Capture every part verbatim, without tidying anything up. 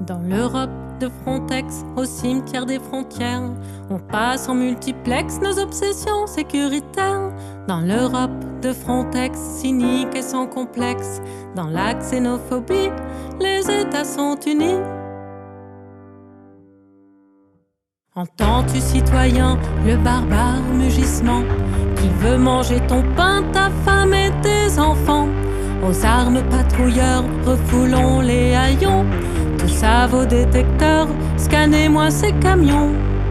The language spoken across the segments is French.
Dans l'Europe de Frontex, au cimetière des frontières, on passe en multiplex nos obsessions sécuritaires. Dans l'Europe de Frontex, cynique et sans complexe, dans la xénophobie, les États sont unis. Entends-tu, citoyen, le barbare mugissement qui veut manger ton pain, ta femme et tes enfants? Aux armes patrouilleurs, refoulons les haillons. Tous à vos détecteurs, scannez-moi ces camions.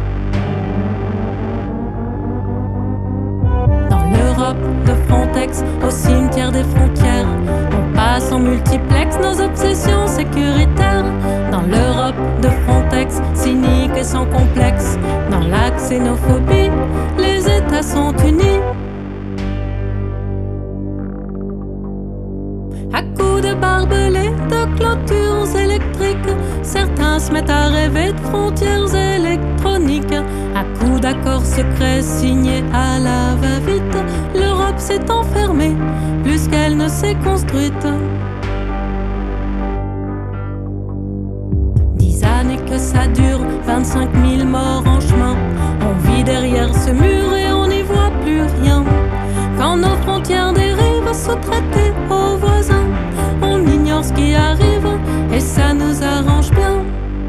Dans l'Europe de Frontex, au cimetière des frontières, on passe en multiplex nos obsessions sécuritaires. Dans l'Europe de Frontex, cynique et sans complexe, dans la xénophobie, les États sont unis. À coups de barbelés, de clôtures électriques, certains se mettent à rêver de frontières électroniques. À coups d'accords secrets signés à la va-vite, l'Europe s'est enfermée plus qu'elle ne s'est construite. Dix années que ça dure, vingt-cinq mille morts en chemin. On vit derrière ce mur et on n'y voit plus rien. Quand nos frontières dérivent, sous-traitées aux voisins, on ignore ce qui arrive et ça nous arrange bien.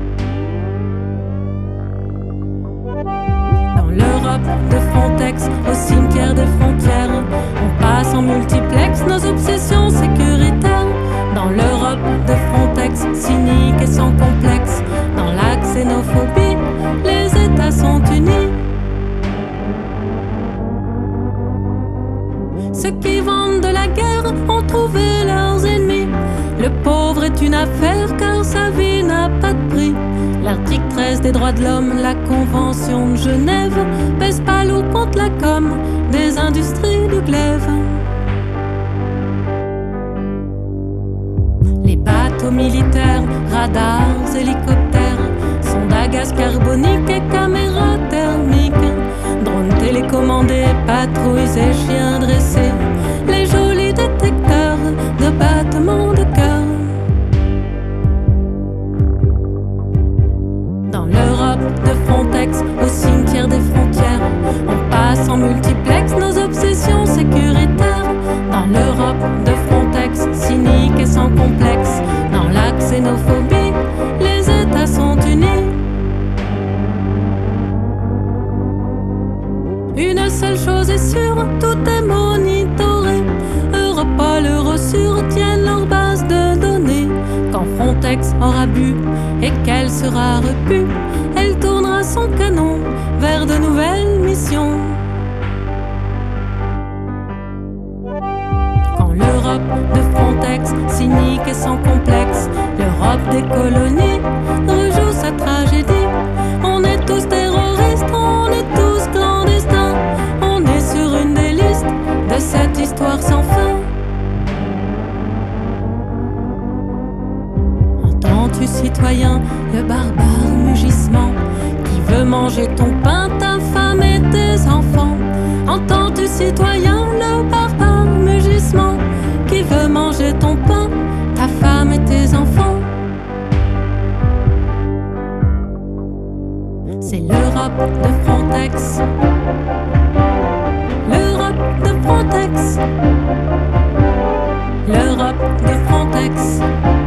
Dans l'Europe de Frontex, au cimetière des frontières, on passe en multiplex nos obsessions sécuritaires. Dans l'Europe de Frontex, cynique et sans complexe, dans la xénophobie, les États sont unis. Ceux qui vendent de la guerre ont trouvé leurs ennemis. Le pauvre est une affaire car sa vie n'a pas de prix. L'article treize des droits de l'homme, la convention de Genève, pèse pas lourd contre la com des industries du glaive. Les bateaux militaires, radars, hélicoptères, sondes à gaz carbonique et caméras thermiques, drones télécommandés, patrouilles et chiens dressés, les jolis détecteurs de battements de cœur. Dans l'Europe de Frontex, au cimetière des frontières, on passe en multiplex nos obsessions sécuritaires. Dans l'Europe de Frontex, cynique et sans complexe, dans la xénophobie, les États sont unis. Une seule chose est sûre, tout est monitoré. Europol, Eurosur tiennent leur base de données. Quand Frontex aura bu et qu'elle sera repue, elle tournera son canon vers de nouvelles missions. Quand l'Europe de Frontex, cynique et sans complexe, l'Europe des colonies rejoue sa tragédie. On est tous terroristes, on est tous clandestins, on est sur une des listes de cette histoire sans fin. Entends-tu, citoyen, le barbare mugissement qui veut manger ton pain, ta femme et tes enfants? Entends-tu, citoyen, le barbare mugissement qui veut manger ton pain, ta femme et tes enfants? C'est l'Europe de Frontex, l'Europe de Frontex, l'Europe de Frontex.